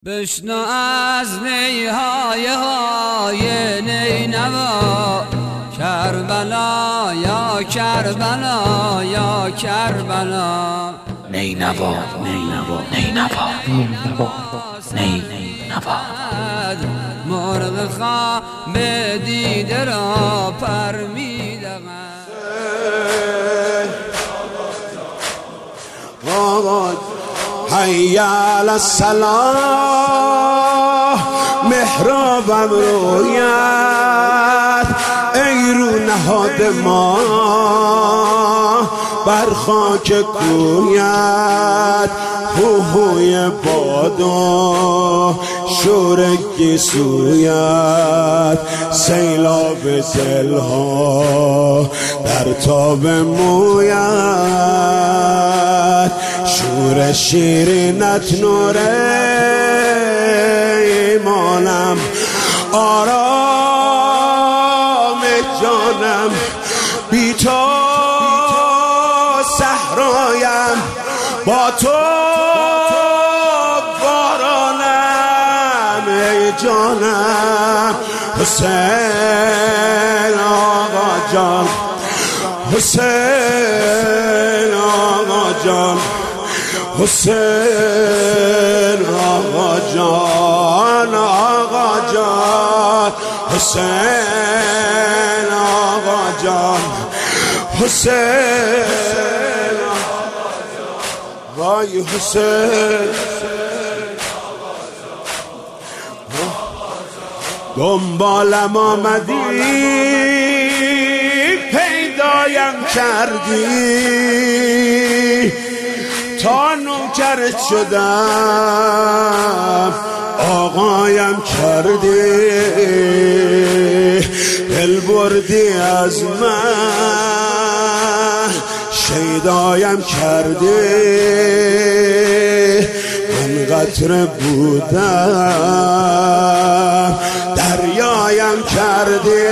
بشنو از نیهای های نینوا کربلا یا کربلا یا کربلا نینوا نینوا نینوا نینوا مرغ خواب دیده را پر می‌دهد حی علی الصلاة محرابم رویت ای رو نهاد ما بر خاک کویت هوهوی بادا شور گیسویت سیلاب دلها در تاب مویت شور شیرینت نور ایمانم آرام جانم بی تو صحرایم با تو بارانم ای جانم حسین آقا جان حسین آقا جان حسین آقا جان آقا جان حسین آقا جان حسین وای حسین دنبالم آمدی پیدایم کردی تا نوکرت شدم آقایم کردی دل بردی از من شیدایم کردی من قطره بودم دریایم کردی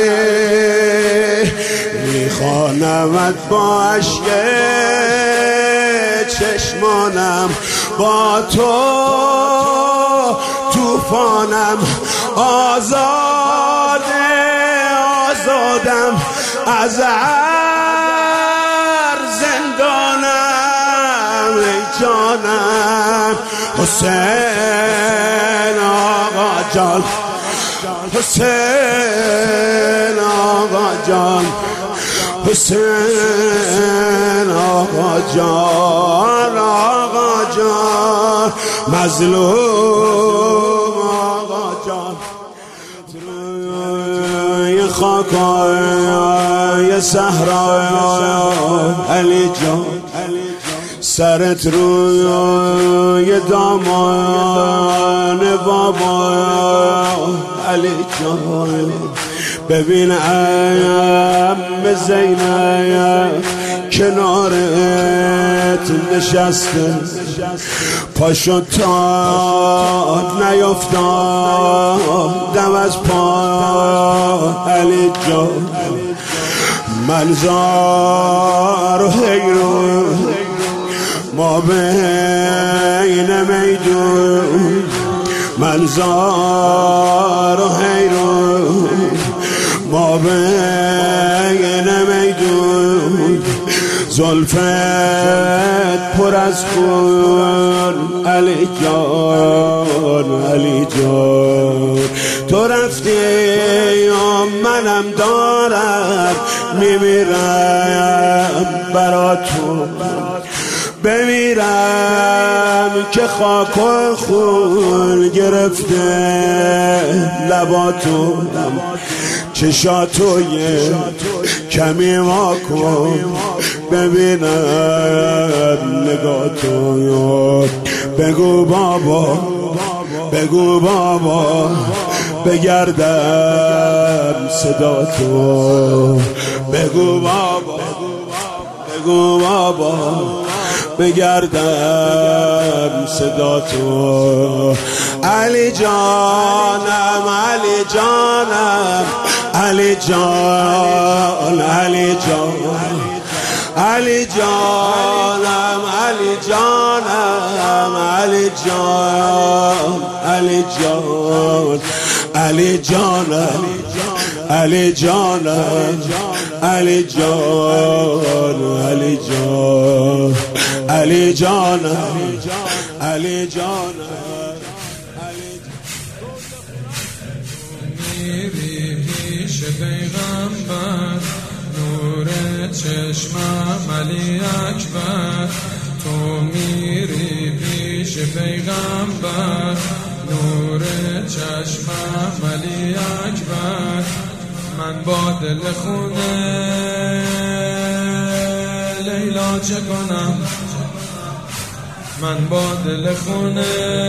میخوانمت با عشق چشمانم با تو توفانم آزادم از هر زندانم ای جانم حسین آقا جان حسین آقا جان حسین آقا جان آقا جان مظلوم آقا جان روی خاکای صحرای علی جان سرت روی دامان بابا علی جان ببین ام زینب کنارت نشسته پاشو تا نیفتاد دم از پا علی جان منظار و حیرون ما بین میدون منظار و حیرون ما بین میدون زلفت پر از خون علی جان علی جان تو رفتی و منم دارم میمیرم برا تو بمیرم که خاک و خون گرفته لباتو چشاتو یه کمی وا کن ببینم نگاتو بگو بابا بگو بابا بگردم صداتو بگو بابا بگو بابا بگردم صدا تو علی جانم علی جانم علی جان علی جان علی جانم علی جانم علی جان علی جان علی جانم علی جانم علی جان علی جان علی جانم علی جانم میری پیش پیغمبر نور چشمم علی اکبر تو میری پیش پیغمبر نور چشمم علی اکبر من با دل خونه لیلا چه کنم من با دل خونه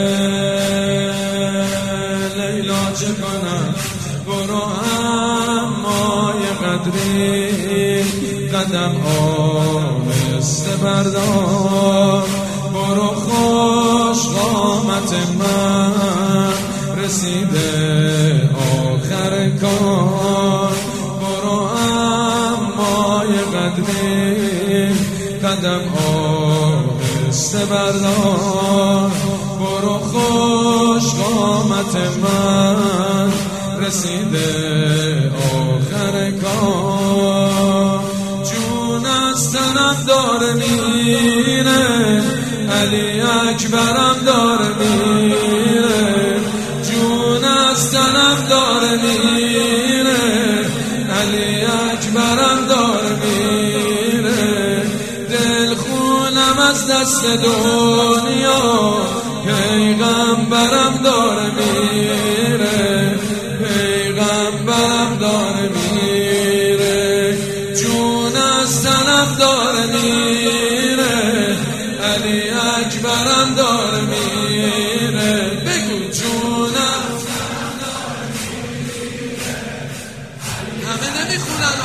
لیلا چه کنم برو اما یه قدری قدم آهسته بردار برو خوش قامت من رسیده آخر کار برو اما یه قدری قدم آهسته بردار برو خوش قامت من رسیده آخر کار جون از تنم داره میره علی اکبرم داره میره جون از تنم داره میره علی اکبرم داره میره دل خونم از دست دنیا پیغمبرم داره میره پیغمبرم داره میره جون از تنم داره میره علی اکبرم داره میره بگو جون از تنم داره میره همه نمیخونن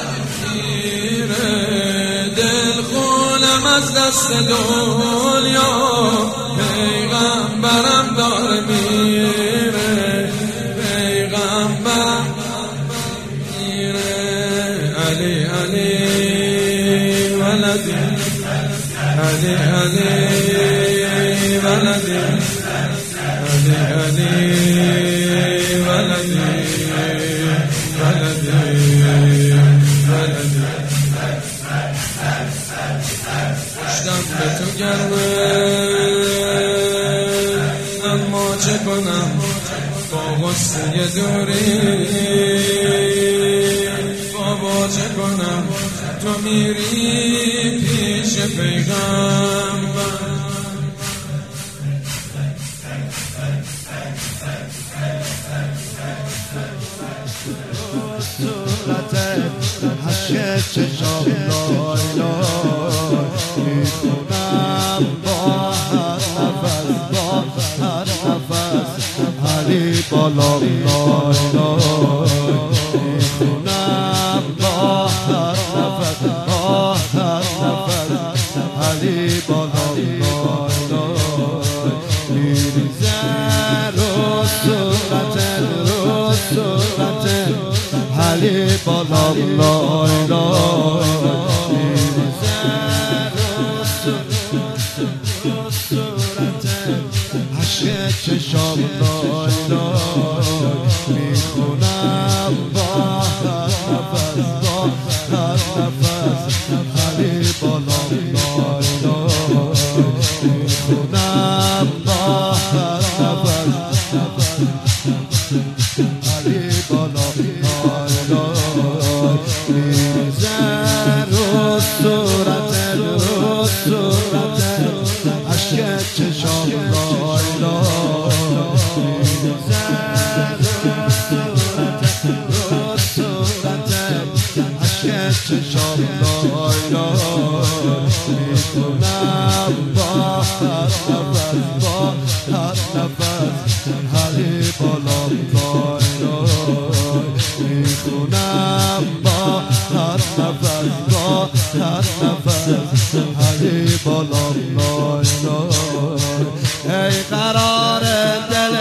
میره دل خونم از دست دنیا پیغمبرم داره میره پیغمبرم میره علی علی ولدی علی علی ولدی علی علی ولدی ولدی ولدی پشتم به تو گرمه اما چه کنم با غصه دوری بابا چه کنم تو میری پیش پیغمبر عشق چشام لای لای میخونم با هر نفس با هر نفس علی بالا لای لای میخونم با هر نفس با هر نفس علی بالا لای لای میریزه رو صورت علی بالا لای لای میریزه رو صورت عشق چشام لای لای میخونم با هر نفس با هر نفس علی بالا لای لای میخونم با هر نفس علی بالا لای لای میریزه رو صورت عشق چشام لای لای میریزه رو صورت عشق چشام لای لای میکنم با هر نفس با هر نفس علی بالا لای لای میکنم با هر نفس با هر نفس علی بالا لای لای ای قرار دل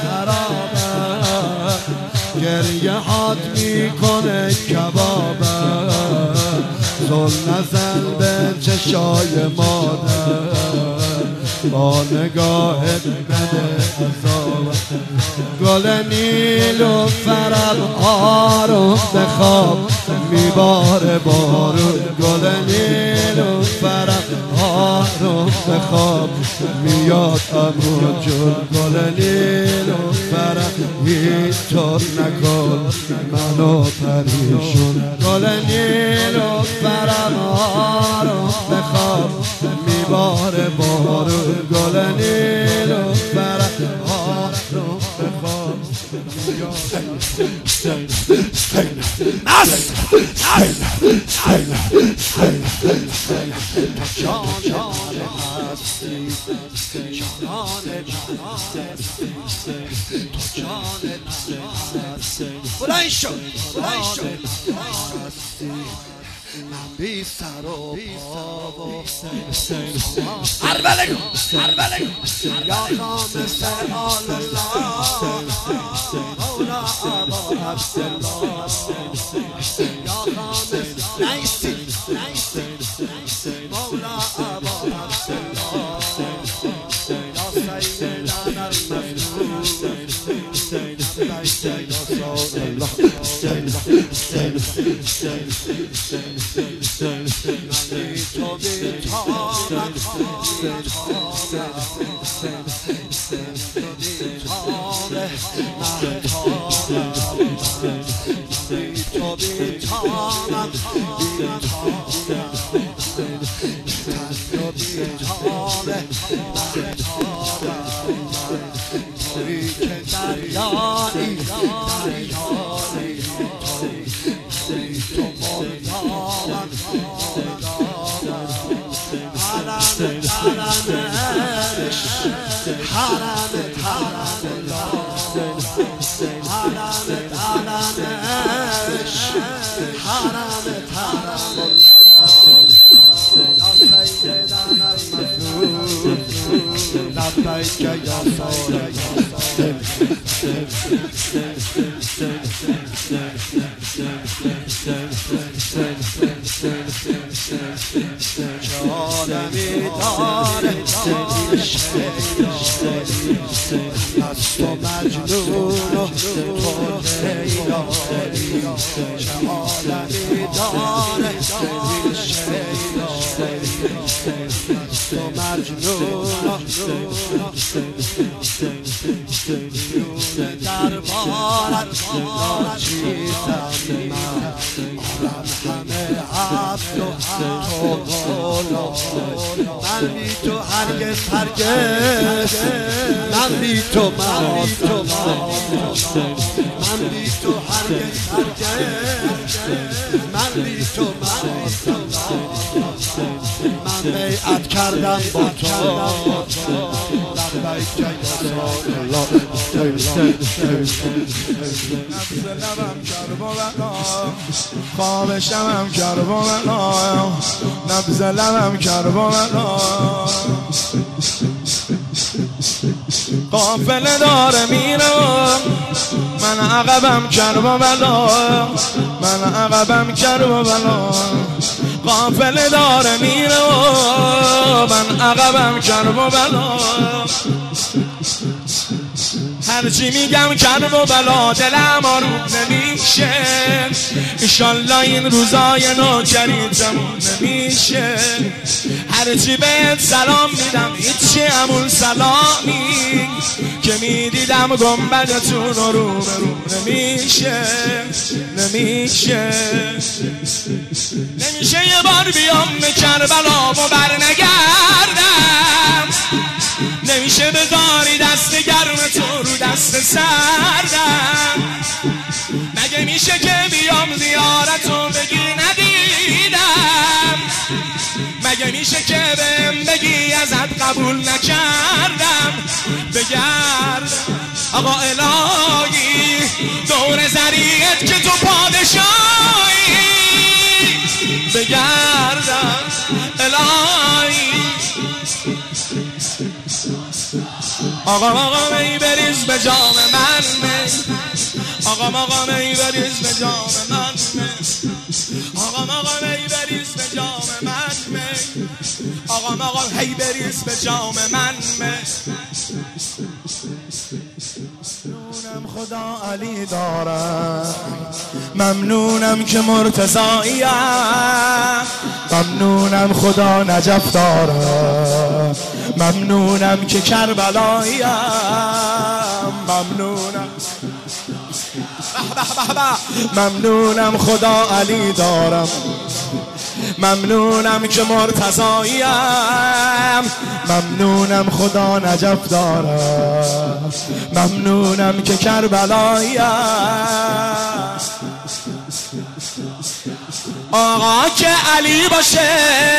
حرامه گریه هات میکنه کبابه زل نزل چشای مادر با نگاهت بده عذاب گل نیلوفرم آروم بخواب میباره بارون گل نیلوفرم آروم بخواب میاد عمو جون گل نیلوفرم هیچ طور نکن منو پریشون گل نیلوفرم آروم بخواب میباره بارون گل نیلوفرم آروم بخواب بلند شد من بی سر و پا اربلگو یا خامس آل الله مولا ابا عبدالله یا خامس نیستی مولا ابا عبدالله یا سیدنا المظلوم لبیک یا سارا عالمی داره از تو مجنون و تو لیلایی چه عالمی داره از تو مجنون دربارت ناچیزم من همه عبد و تو غلام من بی تو هرگز من بی تو من بی تو هرگز من بی تو من بیعت کردم با تو لبیک یا الله نبض لبم کربلا خواب شبم کربلا نبض لبم کربلا قافله داره میره من عقبم کربلا من عقبم کربلا قافله داره میره من عقبم کربلا هرچی میگم کربلا دلم آروم نمیشه انشالله این روزای نوکری تموم نمیشه هرچی بهت سلام میدم هیچی همون سلامی که میدیدم گنبدتون رو نمیشه یه بار بیام به کربلا و برنگردم نمیشه بذاری دست گرم تو رو دست سردم مگه میشه که بیام زیارتو بگی ندیدم مگه میشه که بهم بگی ازت قبول نکردم بگرد آقا الهی دور زریعت که تو پادشاهی بگردم الهی آقا می بریز به جام من آقا می بریز به جام من آقا می بریز به جام من مقام هی بریز به جام من ممنونم خدا علی دارم، ممنونم که مرتضاییم، ممنونم خدا نجف دارم، ممنونم که کربلاییم، ممنونم خدا علی دارم، ممنونم که مرتضاییم، ممنونم خدا نجف دارم، ممنونم که کربلاییم. آقا که علی باشه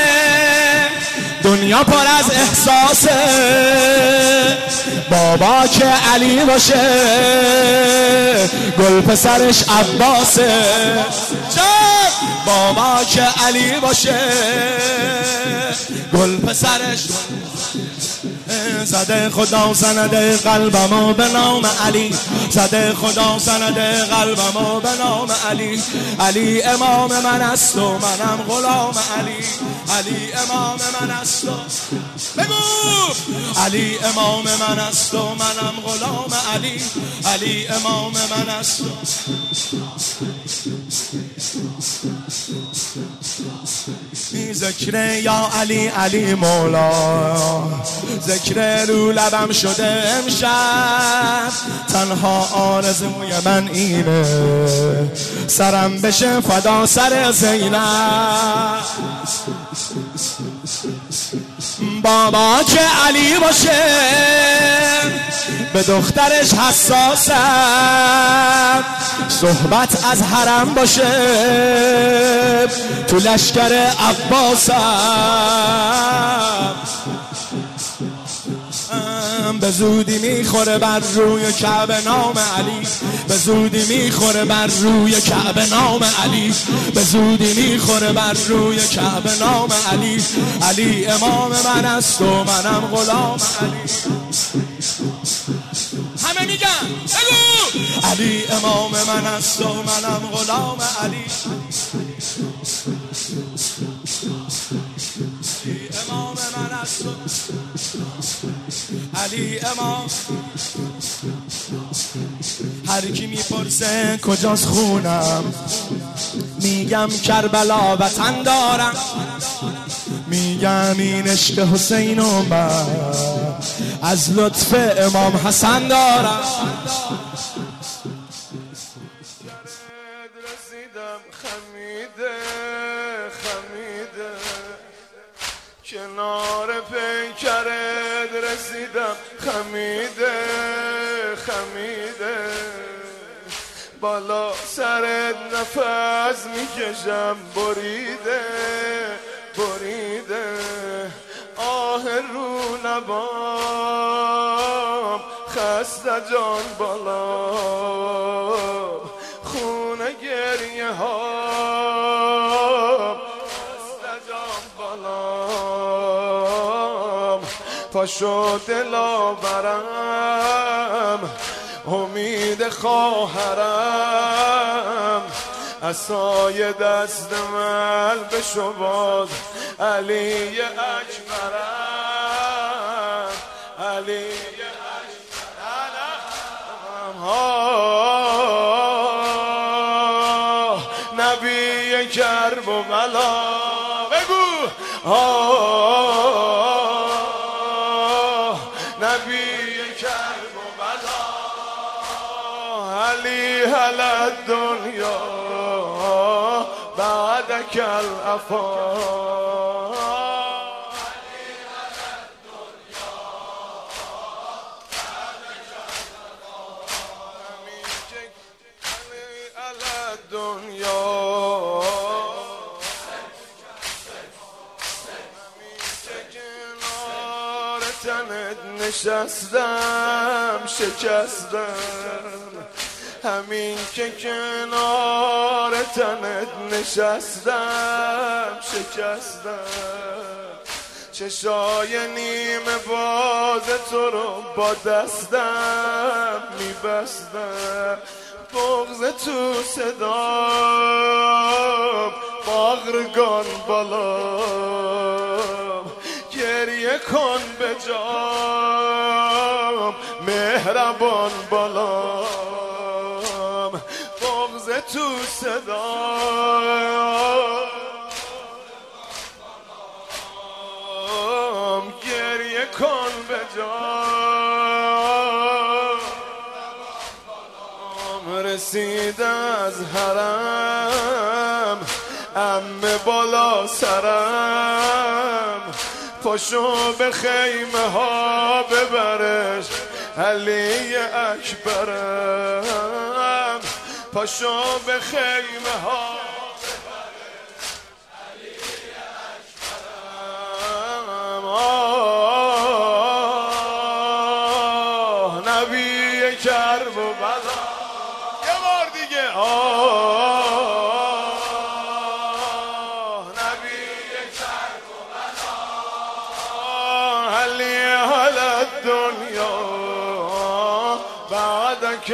دنیا پر از احساسه، بابا که علی باشه گل پسرش عباسه، بابا که علی باشه گل پسرش زده خدا سند قلبمو به نام علی، زده خدا سند قلبمو به نام علی. علی امام من است و منم غلام علی، علی امام من است و بگو علی امام من است و منم غلام علی، علی امام من است و ذکر یا علی علی مولا، ذکر رو لبم شده امشب، تنها آرزوی من اینه سرم بشه فدا سر زینب. بابا که علی باشه به دخترش حساسم، صحبت از حرم باشه تو لشکر عباسم، به زودی میخوره بر روی کعبه نام علی، به زودی میخوره بر روی کعبه نام علی، به زودی میخوره بر روی کعبه نام علی. علی امام من است و منم غلام علی. همه میگن بگو علی امام من است و منم غلام علی. علی امام من است و علی امام. هر کی میپرسه کجاست خونم، میگم کربلا وطن دارم، میگم این عشق حسین و من از لطف امام حسن دارم. رسیدم خمیده خمیده، کنار پیکرت رسیدم خمیده خمیده، بالا سرت نفس میکشم بریده بریده، آه رو نبام خسته جان بالا، خونه گریه ها خسته جان بالا، پاشو دلاورم امید خواهرم، عصای دست من بشو باز علی اکبرم، علی اکبرم، نبی کرب و بلا بگو نبی کرب و بلا، علی هل الدنیا بعدك الافا، نشستم شکستم، همین که کنار تنت نشستم شکستم، چشای نیمه باز تو رو با دستم میبستم، بغض تو صدام باغرگان بالا، گریه کن به جام مهربان بالام بغض تو صدام گریه کن به جام رسید از حرم عمه بالا سرم پاشو به خیمه ها ببرش علی اکبرم پاشو به خیمه ها ببرش علی اکبرم آه نبی کرب و بلا یه بار دیگه الدنيا بعدك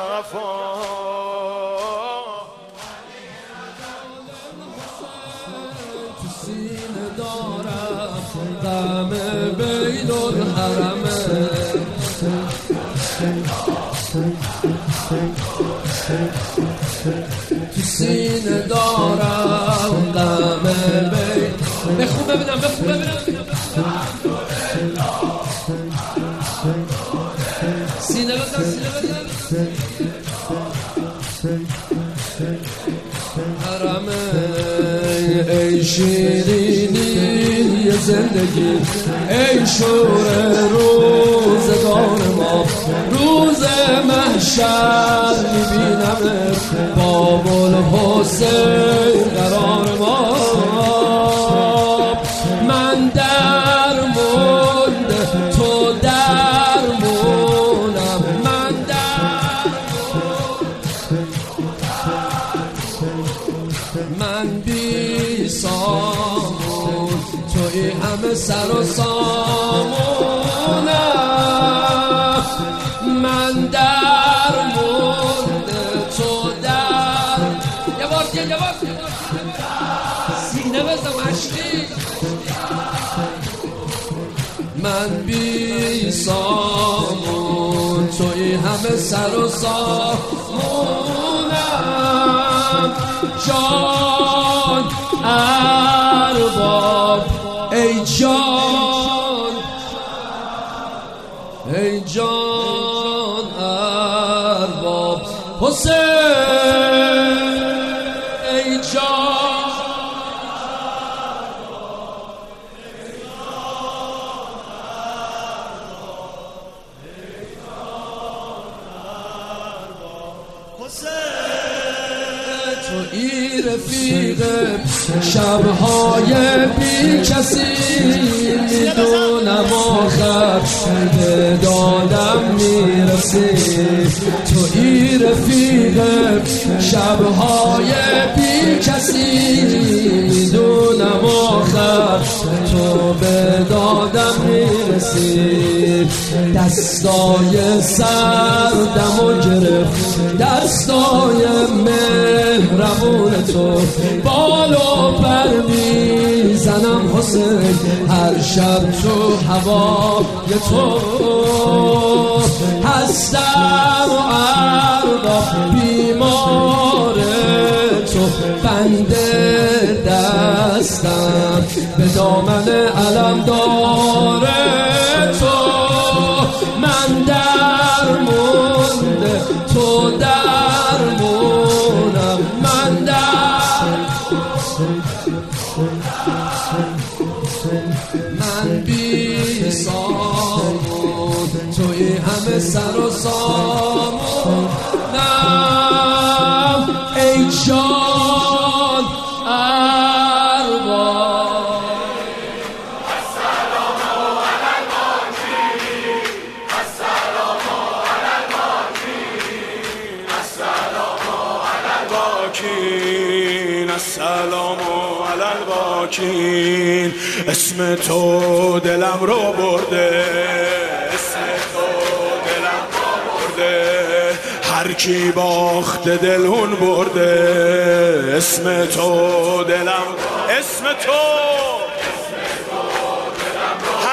الغفار سینه دارم غم بین الحرمین تو سینه دارم غم بین بخون ببینم سینه بزن حرمین ای شیرینی زندگی ای شور روزگار ما روز محشر میبینم باب الحسین قرار ما من در مونده تو در مونم من در من بی سامون توی همه سر و سامونم من در مونده تو در یه بار سینه بزم عشقی من بی سامون توی همه سر و سامونم جان ارباب ای جان ارباب حسین ای جان تویی رفیق شبهای بی کسی میدونم آخر به دادم میرسی تویی رفیق شبهای بی کسی میدونم آخر تو به دادم میرسی دستای سردم و گرفت دستای مهربون تو بالو پر میزنم حسین هر شب تو هوای تو هستم و اردا بیمار تو بنده دستم به دامن علم داره تو من در مونده تو در مونم من من بی سامون توی همه سر و سامونم ای جان ارباب السلام علی الباقین السلام علی الباقین السلام علی الباقین السلام علی الباقین اسم تو دلم رو برده اسم تو دلم رو برده هر کی باخته دل اون برده اسم تو دلم اسم تو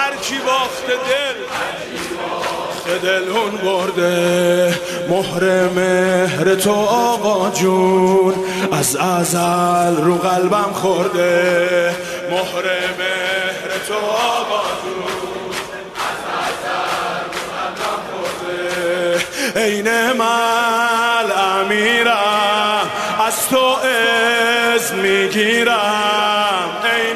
دلون برده مهر مهر تو آقا جون از ازل رو قلبم خورده مهر مهر تو آقا جون از ازل رو قلبم خورده عین من امیرم از تو اذن میگیرم عین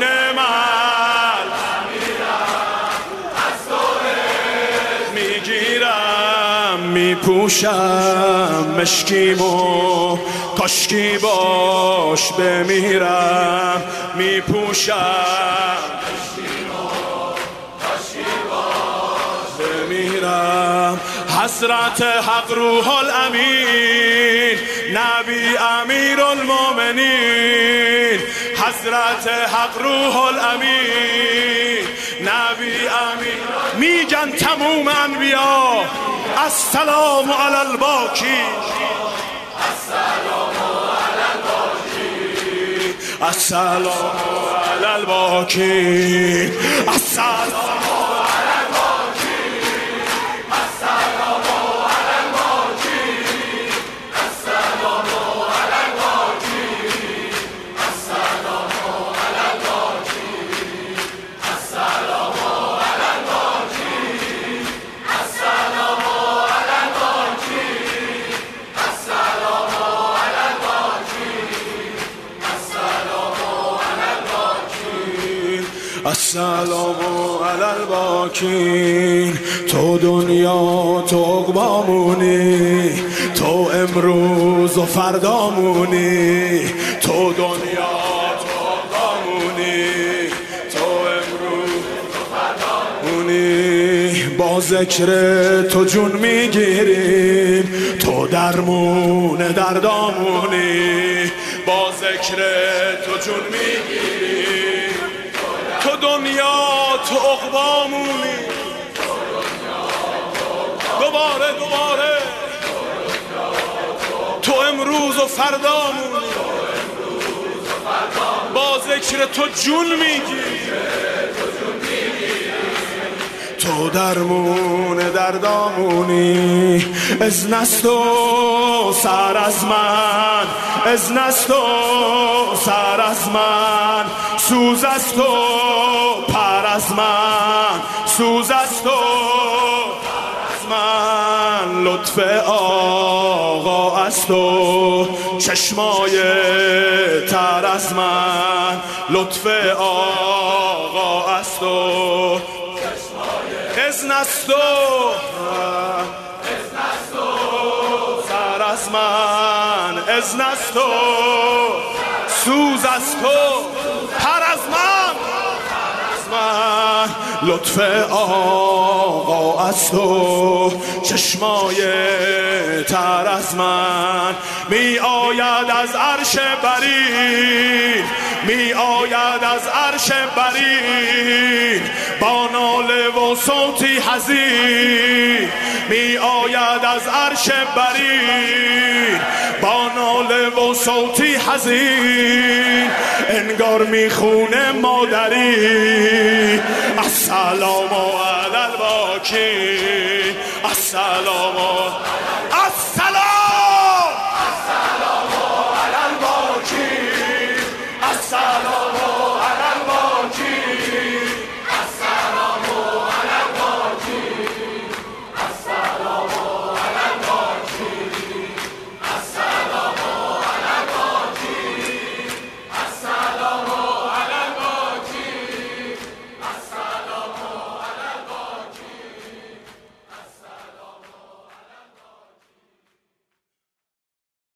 میپوشم مشکیمو کاشکی باش بمیرم میپوشم مشکیمو کاشکی باش بمیرم حضرت حق روح الامین نبی امیر المؤمنین حضرت حق روح الامین نبی امیر میگن تموم انبیا السلام علی الباقی السلام علی الباقی السلام علی الباقی السلام علی الباقی السلام علی الباقی السلام علی الباقی السلام علی الباقی السلام علی الباقی السلام السلام علی الباقین تو دنیا تو عقبامونی تو امروز و فردامونی تو دنیا تو عقبامونی تو امروز و فردامونی با ذکر تو جون میگیریم تو درمون دردامونی با ذکر تو جون میگیریم تو دنیا تو عقبامونی دوباره تو امروز و فردامونی با ذکر تو جون میگیری تو درمون دردامونی اذن است و سر از من اذن است و سر از من سوز است و پر از من سوز است و پر از من لطف آقا است و چشمای تر از من لطف آقا است و اذن است و سر از من اذن است و سوز است و پر از من لطف آقا است و چشمای تر از من می آید از عرش برین می آید از عرش برین با ناله و صوتی حزین می آید از عرش برین با ناله و صوتی حزین انگار میخونه مادری السلام علی الباقی السلام